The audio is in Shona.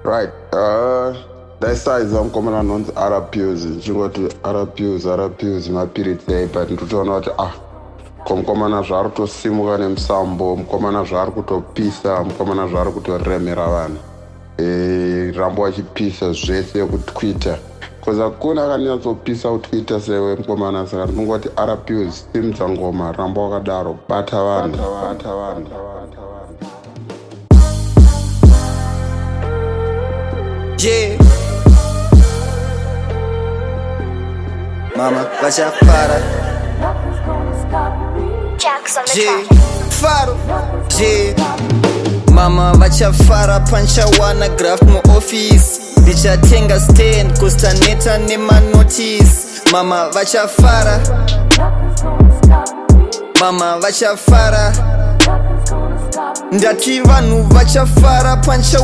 Right. Ndaisaiza mukomana anonzi Arapuse nchingoti Arapuse mapiritei but nditoona kuti mukomana zvaari kutosimuka nemusambo, mukomana zvaari kutopisa, mukomana zvaari kutoremera vanhu rambo achipisa zvese kutwitter because hakuna akanyatsopisa kutwitter sewe mukomana. Saka ndinongoti Arapuse simudza ngoma rambo wakadaro bata vanhu. Yeah. Mama, vachafara. Jax on the Yeah. track. Faro. Yeah. Mama, vachafara pancha wana graph mu office. Bichatenga stand kustaneta nema notice. Mama, vachafara. Mama, vachafara. Ndati vanhu vachafara pancha